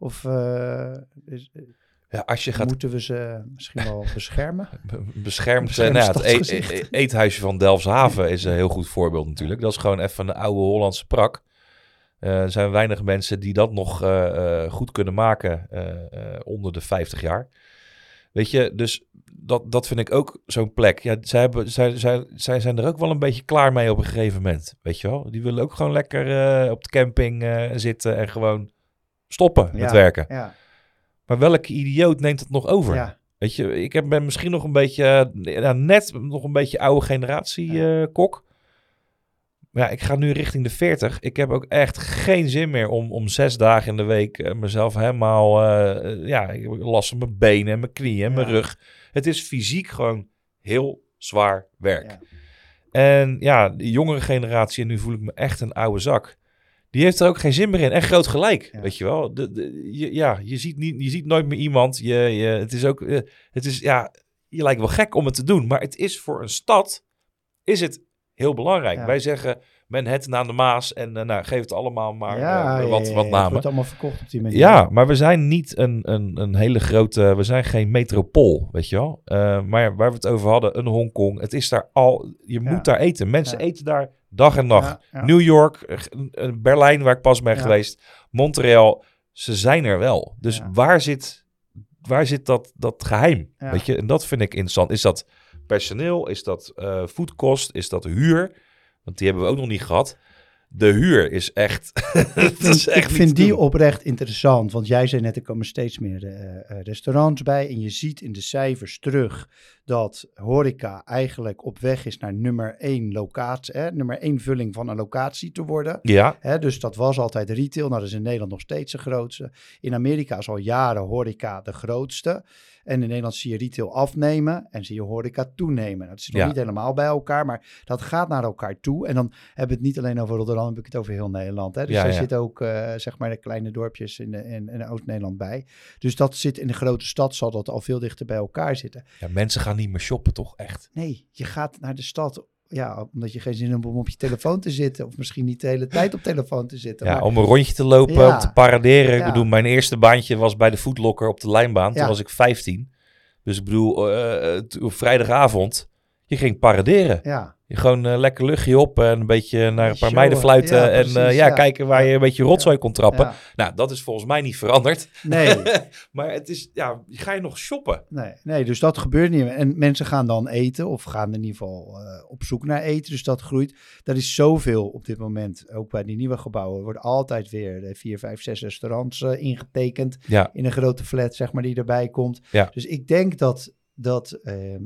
Moeten we ze misschien wel beschermen? Het eethuisje van Delfshaven is een heel goed voorbeeld natuurlijk. Dat is gewoon even een oude Hollandse prak. Er zijn weinig mensen die dat nog goed kunnen maken onder de 50 jaar. Weet je, dus dat vind ik ook zo'n plek. Ja, zij zijn er ook wel een beetje klaar mee op een gegeven moment. Weet je wel? Die willen ook gewoon lekker op de camping zitten en gewoon stoppen met werken. Ja. Maar welke idioot neemt het nog over? Ja. Weet je, ben misschien nog een beetje, net nog een beetje oude generatie kok. ja, ik ga nu richting de 40. Ik heb ook echt geen zin meer om 6 dagen in de week mezelf helemaal... ik heb last van mijn benen en mijn knieën en mijn rug. Het is fysiek gewoon heel zwaar werk. Ja. En ja, de jongere generatie, en nu voel ik me echt een oude zak... Die heeft er ook geen zin meer in. En groot gelijk, weet je wel. Je ziet nooit meer iemand. Je lijkt wel gek om het te doen. Maar het is voor een stad, is het heel belangrijk. Ja. Wij zeggen Manhattan aan de Maas en geef het allemaal maar wat namen. Het wordt allemaal verkocht op die manier. Ja, maar we zijn niet een hele grote... We zijn geen metropool, weet je wel. Maar waar we het over hadden, een Hongkong. Het is daar al... Je moet daar eten. Mensen eten daar dag en nacht. Ja. New York, Berlijn, waar ik pas ben geweest. Montreal, ze zijn er wel. Dus waar zit dat geheim? Ja. Weet je? En dat vind ik interessant. Is dat personeel? Is dat voedkost? Is dat huur? Want die hebben we ook nog niet gehad. De huur is echt... ik vind die oprecht interessant. Want jij zei net, er komen steeds meer restaurants bij. En je ziet in de cijfers terug dat horeca eigenlijk op weg is naar nummer 1 locatie. Nummer 1 vulling van een locatie te worden. Ja. Dus dat was altijd retail. Nou, dat is in Nederland nog steeds de grootste. In Amerika is al jaren horeca de grootste. En in Nederland zie je retail afnemen en zie je horeca toenemen. Dat is nog niet helemaal bij elkaar, maar dat gaat naar elkaar toe. En dan hebben we het niet alleen over Rotterdam, heb ik het over heel Nederland. Hè? Dus daar zitten ook de kleine dorpjes in Oost-Nederland bij. Dus dat zit in de grote stad, zal dat al veel dichter bij elkaar zitten. Ja, mensen gaan niet meer shoppen, toch? Echt? Nee, je gaat naar de stad... Ja, omdat je geen zin hebt om op je telefoon te zitten. Of misschien niet de hele tijd op telefoon te zitten. Ja, maar... om een rondje te lopen, om te paraderen. Ja. Ik bedoel, mijn eerste baantje was bij de Foot Locker op de Lijnbaan. Toen was ik 15. Dus ik bedoel, op vrijdagavond, je ging paraderen. Ja. Je gewoon lekker luchtje op en een beetje naar een paar meiden fluiten. Kijken waar je een beetje rotzooi kon trappen. Ja. Nou, dat is volgens mij niet veranderd. Nee. Maar het is, ga je nog shoppen? Nee, dus dat gebeurt niet meer. En mensen gaan dan eten of gaan in ieder geval op zoek naar eten. Dus dat groeit. Er is zoveel op dit moment, ook bij die nieuwe gebouwen. Er worden altijd weer 4, 5, 6 restaurants ingetekend. Ja. In een grote flat, zeg maar, die erbij komt. Ja. Dus ik denk dat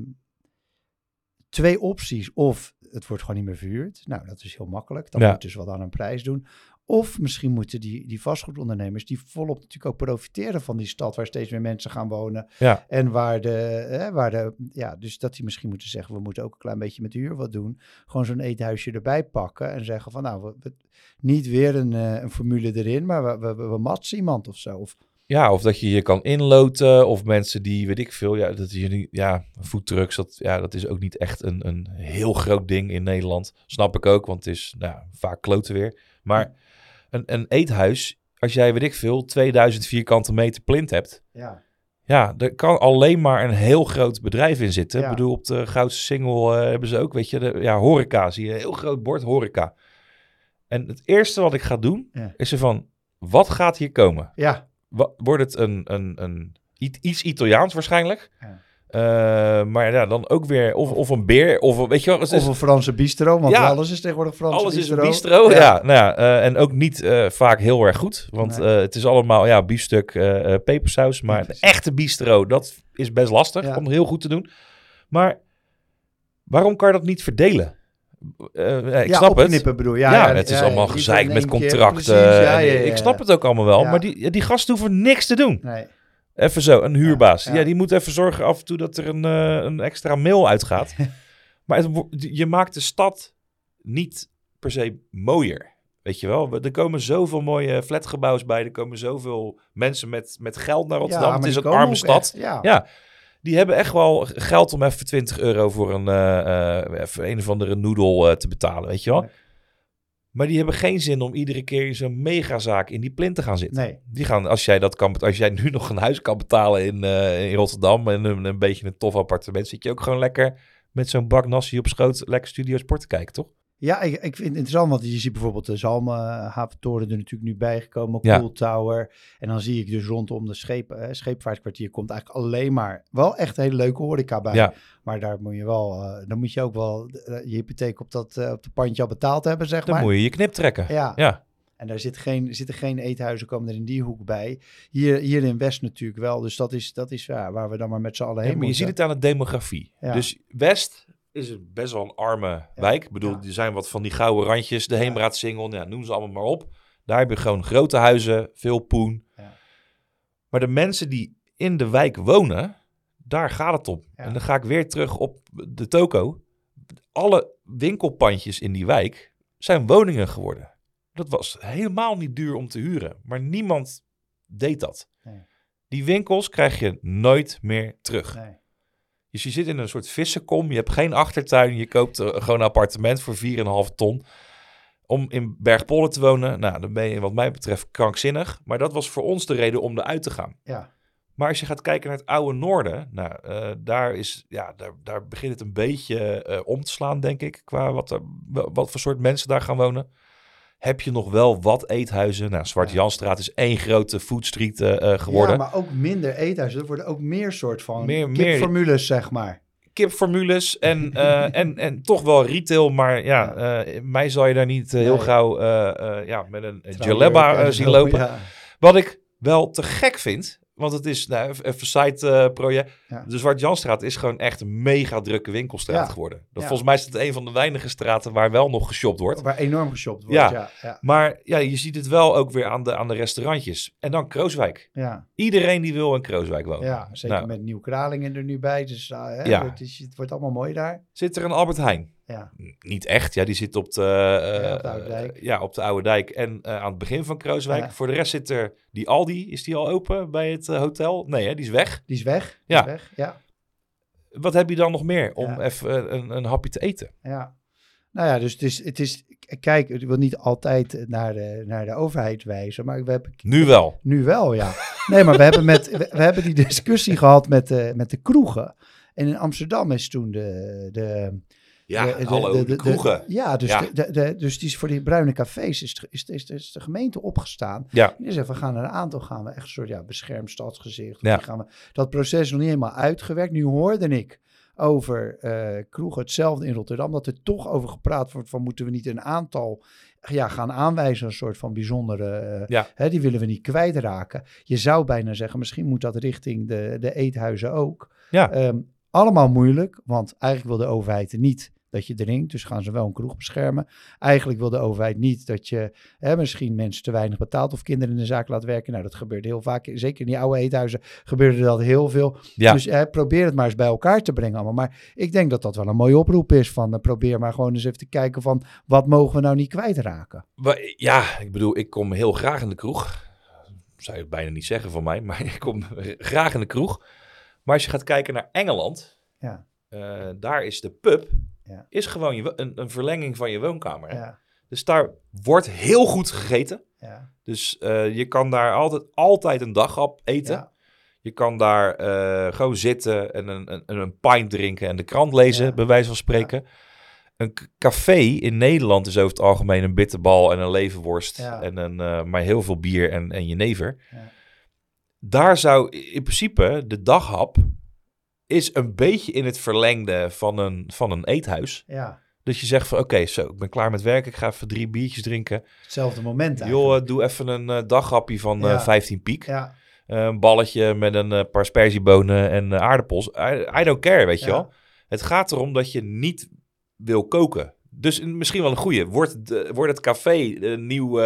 2 opties. Of het wordt gewoon niet meer verhuurd. Nou, dat is heel makkelijk. Dan moet dus wat aan een prijs doen. Of misschien moeten die vastgoedondernemers die volop natuurlijk ook profiteren van die stad waar steeds meer mensen gaan wonen. Ja. En dus dat die misschien moeten zeggen, we moeten ook een klein beetje met de huur wat doen. Gewoon zo'n eethuisje erbij pakken en zeggen van nou, we niet weer een formule erin, maar we matsen iemand of zo. Of dat je je kan inloten, of mensen die, weet ik veel, foodtrucks, dat is ook niet echt een heel groot ding in Nederland. Snap ik ook, want het is vaak kloten weer. Maar een eethuis, als jij, weet ik veel, 2000 vierkante meter plint hebt, er kan alleen maar een heel groot bedrijf in zitten. Ja. Ik bedoel, op de Goudse Singel hebben ze ook, weet je, horeca, zie je een heel groot bord horeca. En het eerste wat ik ga doen, is er van, wat gaat hier komen? Ja. Wordt het iets Italiaans waarschijnlijk? Ja. Maar dan ook weer of een beer of weet je wel. Of een Franse bistro, want alles is tegenwoordig Franse alles bistro. Alles is een bistro, en ook niet vaak heel erg goed. Want het is allemaal biefstuk, pepersaus. Maar een echte bistro, dat is best lastig om heel goed te doen. Maar waarom kan je dat niet verdelen? Ik snap het. Bedoel. Het is allemaal gezeik met contracten. Ik snap het ook allemaal wel. Maar die gasten hoeven niks te doen. Nee. Even zo, een huurbaas. Ja, die moet even zorgen af en toe dat er een extra mail uitgaat. Maar je maakt de stad niet per se mooier. Weet je wel? Er komen zoveel mooie flatgebouws bij. Er komen zoveel mensen met geld naar Rotterdam. Het is een arme stad. Ja. Die hebben echt wel geld om even €20 voor een of andere noedel te betalen, weet je wel. Nee. Maar die hebben geen zin om iedere keer zo'n megazaak in die plint te gaan zitten. Nee. Die gaan, als jij nu nog een huis kan betalen in Rotterdam en een beetje een tof appartement, zit je ook gewoon lekker met zo'n bak nasi op schoot lekker Studio Sport te kijken, toch? Ja, ik vind het interessant, want je ziet bijvoorbeeld de Zalmhaventoren er natuurlijk nu bijgekomen, Cool Tower. En dan zie ik dus rondom de scheepvaartkwartier komt eigenlijk alleen maar wel echt hele leuke horeca bij. Ja. Maar daar moet je wel, dan moet je ook wel je hypotheek op de pandje al betaald hebben, zeg maar. Dan moet je je knip trekken. Ja. En daar zitten geen eethuizen, komen er in die hoek bij. Hier in West natuurlijk wel. Dus dat is waar we dan maar met z'n allen heen moeten. Maar je ziet het aan de demografie. Ja. Dus West, is het best wel een arme wijk. Ik bedoel, er zijn wat van die gouden randjes, de Heemraadsingel, noem ze allemaal maar op. Daar heb je gewoon grote huizen, veel poen. Ja. Maar de mensen die in de wijk wonen, daar gaat het om. Ja. En dan ga ik weer terug op de toko. Alle winkelpandjes in die wijk zijn woningen geworden. Dat was helemaal niet duur om te huren. Maar niemand deed dat. Nee. Die winkels krijg je nooit meer terug. Nee. Dus je zit in een soort vissenkom. Je hebt geen achtertuin. Je koopt gewoon een appartement voor 4,5 ton. Om in Bergpollen te wonen. Nou, dan ben je wat mij betreft krankzinnig. Maar dat was voor ons de reden om eruit te gaan. Ja. Maar als je gaat kijken naar het oude noorden. Nou, daar begint het een beetje om te slaan, denk ik. Qua wat voor soort mensen daar gaan wonen. Heb je nog wel wat eethuizen? Nou, Zwart-Janstraat is één grote foodstreet geworden. Ja, maar ook minder eethuizen. Er worden ook meer soort van kipformules, zeg maar. Kipformules en toch wel retail. Maar mij zal je daar niet heel gauw met een jalebba zien lopen. Ja. Wat ik wel te gek vind... Want het is even side project. Ja. De Zwart-Janstraat is gewoon echt een mega drukke winkelstraat geworden. Volgens mij is het een van de weinige straten waar wel nog geshopt wordt. Waar enorm geshopt wordt, ja. Maar je ziet het wel ook weer aan de restaurantjes. En dan Krooswijk. Ja. Iedereen die wil in Krooswijk wonen. Ja, zeker met Nieuw-Kralingen er nu bij. Dus het wordt allemaal mooi daar. Zit er een Albert Heijn? Ja. Niet echt, die zit op de Oude Dijk. Op de Oude Dijk en aan het begin van Krooswijk. Ja. Voor de rest zit er die Aldi. Is die al open bij het hotel? Nee, die is weg. Die is weg. Wat heb je dan nog meer om even een hapje te eten? Ja. Nou ja, dus het is kijk, ik wil niet altijd naar de overheid wijzen, maar we hebben... Nu wel. Nu wel, ja. Nee, maar we hebben die discussie gehad met de kroegen. En in Amsterdam is toen de kroegen. Dus die is voor die bruine cafés is de gemeente opgestaan. Ja. En die zegt, we gaan naar een aantal, gaan we echt een soort beschermd stadsgezicht. Ja. Dat proces is nog niet helemaal uitgewerkt. Nu hoorde ik over kroegen, hetzelfde in Rotterdam, dat er toch over gepraat wordt van moeten we niet een aantal gaan aanwijzen, een soort van bijzondere, die willen we niet kwijtraken. Je zou bijna zeggen, misschien moet dat richting de eethuizen ook. Ja. Allemaal moeilijk, want eigenlijk wil de overheid niet dat je drinkt, dus gaan ze wel een kroeg beschermen. Eigenlijk wil de overheid niet dat je misschien mensen te weinig betaalt of kinderen in de zaak laat werken. Nou, dat gebeurt heel vaak. Zeker in die oude eethuizen gebeurde dat heel veel. Ja. Dus probeer het maar eens bij elkaar te brengen allemaal. Maar ik denk dat dat wel een mooie oproep is van probeer maar gewoon eens even te kijken van wat mogen we nou niet kwijtraken. Ja, ik bedoel, ik kom heel graag in de kroeg. Zou je bijna niet zeggen van mij, maar ik kom graag in de kroeg. Maar als je gaat kijken naar Engeland, daar is de pub is gewoon een verlenging van je woonkamer. Ja. Dus daar wordt heel goed gegeten. Ja. Dus je kan daar altijd een daghap eten. Ja. Je kan daar gewoon zitten en een pint drinken en de krant lezen, bij wijze van spreken. Ja. Een café in Nederland is over het algemeen een bitterbal en een leverworst en maar heel veel bier en jenever. Ja. Daar zou in principe de daghap is een beetje in het verlengde van een eethuis. Ja. Dus je zegt van oké, zo, ik ben klaar met werk. Ik ga even 3 biertjes drinken. Hetzelfde moment eigenlijk. Joh, doe even een daghappie van 15 piek. Ja. Een balletje met een paar sperziebonen en aardappels. I don't care, weet je wel. Het gaat erom dat je niet wil koken. Dus misschien wel een goeie. Wordt het café een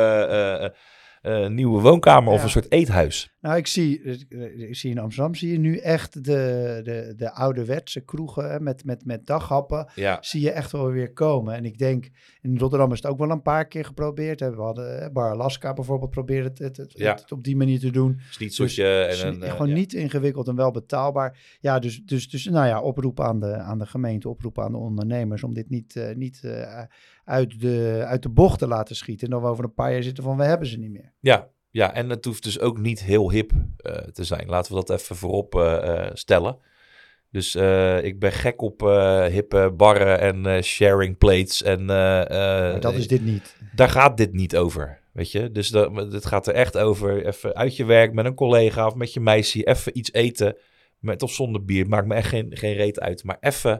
nieuwe woonkamer of een soort eethuis? Nou, ik zie in Amsterdam zie je nu echt de ouderwetse kroegen met daghappen. Ja. Zie je echt wel weer komen. En ik denk, in Rotterdam is het ook wel een paar keer geprobeerd. We hadden Bar Alaska bijvoorbeeld probeerd het op die manier te doen. Snietseltje. Dus, gewoon niet ingewikkeld en wel betaalbaar. Ja, dus oproep aan de gemeente, oproep aan de ondernemers om dit niet uit de bocht te laten schieten. En dan over een paar jaar zitten van we hebben ze niet meer. Ja, en het hoeft dus ook niet heel hip te zijn. Laten we dat even voorop stellen. Dus ik ben gek op hippe barren en sharing plates. Maar dat is dit niet. Daar gaat dit niet over, weet je. Dus dit gaat er echt over even uit je werk met een collega of met je meisje. Even iets eten met of zonder bier. Maakt me echt geen reet uit. Maar even,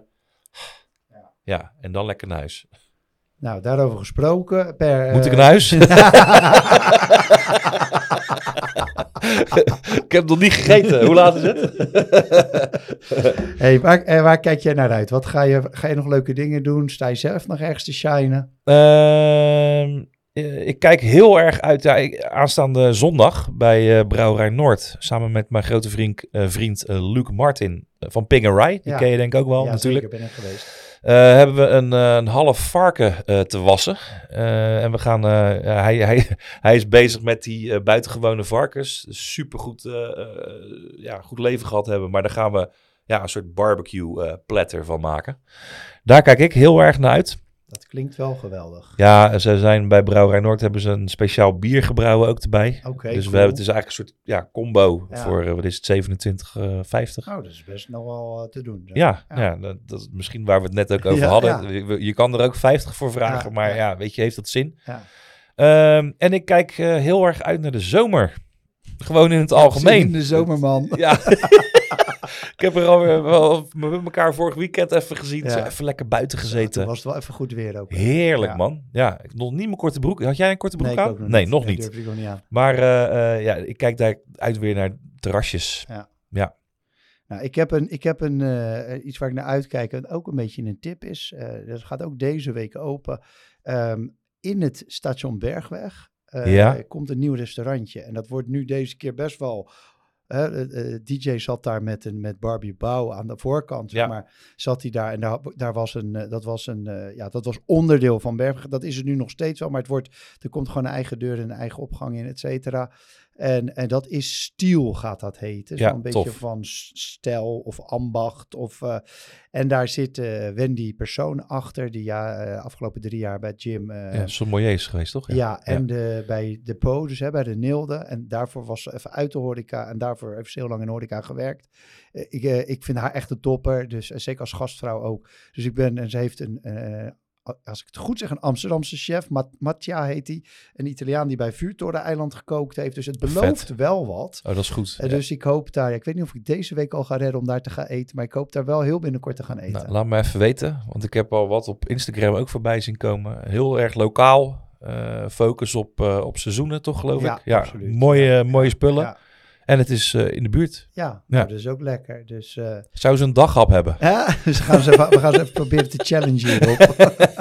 en dan lekker naar huis. Nou, daarover gesproken. Moet ik naar huis? Ik heb nog niet gegeten. Hoe laat is het? Hey, waar kijk jij naar uit? Wat ga je nog leuke dingen doen? Sta je zelf nog ergens te shinen? Ik kijk heel erg uit. Ja, aanstaande zondag bij Brouwerij Noord. Samen met mijn grote vriend Luc Martin van Pig & Rye. Die ken je denk ik ook wel natuurlijk. Zeker, ben ik geweest. Hebben we een half varken te wassen. En we gaan... hij is bezig met die buitengewone varkens. Supergoed goed leven gehad hebben. Maar daar gaan we een soort barbecue platter van maken. Daar kijk ik heel erg naar uit. Dat klinkt wel geweldig. Ja, ze zijn bij Brouwerij Noord hebben ze een speciaal bier gebrouwen ook erbij. Okay, dus cool. we hebben het is eigenlijk een soort combo voor, wat is het, 27,50. Oh, dat is best nog wel te doen. Ja, dat is misschien waar we het net ook over hadden. Ja. Je kan er ook 50 voor vragen, maar weet je, heeft dat zin? Ja. En ik kijk heel erg uit naar de zomer. Gewoon in het algemeen. In de zomerman. Ja. Ik heb er alweer wel met elkaar vorig weekend even gezien. Ja. Even lekker buiten gezeten. Toen was het wel even goed weer ook. Heerlijk, man. Ja, ik heb nog niet mijn korte broek. Had jij een korte broek aan? Nee, nog niet. Durf ik nog niet aan. Maar ik kijk daar uit weer naar terrasjes. Ja. Nou, ik heb iets waar ik naar uitkijk en ook een beetje een tip is. Dat gaat ook deze week open. In het station Bergweg komt een nieuw restaurantje. En dat wordt nu deze keer best wel... DJ zat daar met Barbie Bouw aan de voorkant, zeg maar, zat hij daar en daar was dat was onderdeel van Bergweg. Dat is het nu nog steeds wel, maar er komt gewoon een eigen deur en een eigen opgang in, et cetera. En dat is Stiel, gaat dat heten. Zo'n beetje van stijl of ambacht. En daar zit Wendy Persoon achter, die afgelopen 3 jaar bij Jim... sommelier is geweest, toch? En bij de Po, dus bij de Nilde. En daarvoor was ze even uit de horeca. En daarvoor heeft ze heel lang in de horeca gewerkt. Ik vind haar echt een topper. Dus zeker als gastvrouw ook. Dus en ze heeft als ik het goed zeg, een Amsterdamse chef. Mattia heet hij. Een Italiaan die bij Vuurtoren-eiland gekookt heeft. Dus het belooft wel wat. Oh, dat is goed. Dus ik hoop daar... Ik weet niet of ik deze week al ga redden om daar te gaan eten. Maar ik hoop daar wel heel binnenkort te gaan eten. Nou, laat me even weten. Want ik heb al wat op Instagram ook voorbij zien komen. Heel erg lokaal. Focus op seizoenen, toch geloof ik? Ja, absoluut. Mooie spullen. Ja. En het is in de buurt. Ja, dat is ook lekker. Dus, zou ze een daghap hebben? Ja, dus we gaan ze even proberen te challengen hierop.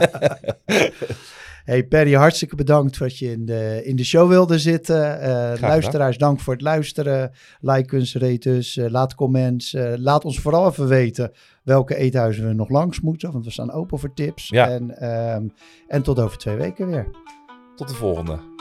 Hey Perry, hartstikke bedankt dat je in de show wilde zitten. Luisteraars, dank voor het luisteren. Like ons, rate us, laat comments. Laat ons vooral even weten welke eethuizen we nog langs moeten. Want we staan open voor tips. Ja. En tot over 2 weken weer. Tot de volgende.